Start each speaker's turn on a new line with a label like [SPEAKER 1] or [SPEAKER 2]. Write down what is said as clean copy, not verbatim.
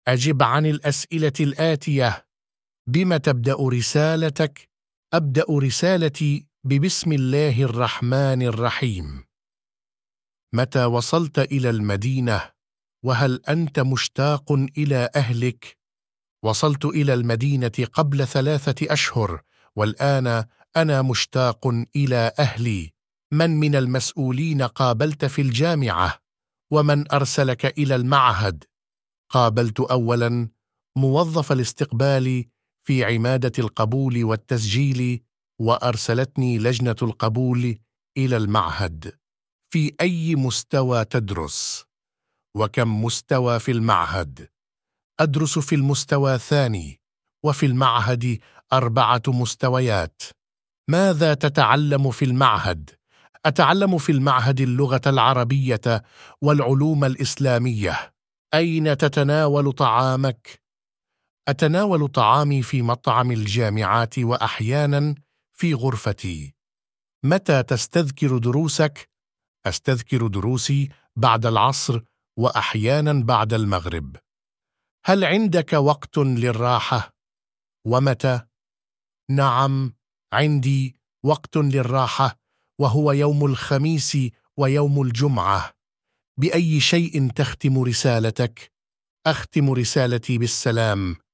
[SPEAKER 1] أجب عن الأسئلة الآتية: بم تبدأ رسالتك؟ أبدأ رسالتي ببسم الله الرحمن الرحيم. متى وصلت إلى المدينة؟ وهل أنت مشتاق إلى أهلك؟ وصلت إلى المدينة قبل 3 أشهر، والآن أنا مشتاق إلى أهلي. من المسؤولين قابلت في الجامعة؟ ومن أرسلك إلى المعهد؟ قابلت أولاً موظف الاستقبال في عمادة القبول والتسجيل، وأرسلتني لجنة القبول إلى المعهد. في أي مستوى تدرس؟ وكم مستوى في المعهد؟ أدرس في المستوى الثاني، وفي المعهد 4 مستويات. ماذا تتعلم في المعهد؟ أتعلم في المعهد اللغة العربية والعلوم الإسلامية. أين تتناول طعامك؟ أتناول طعامي في مطعم الجامعات وأحياناً في غرفتي. متى تستذكر دروسك؟ أستذكر دروسي بعد العصر وأحياناً بعد المغرب. هل عندك وقت للراحة؟ ومتى؟ نعم، عندي وقت للراحة، وهو يوم الخميس ويوم الجمعة. بأي شيء تختم رسالتك؟ أختم رسالتي بالسلام.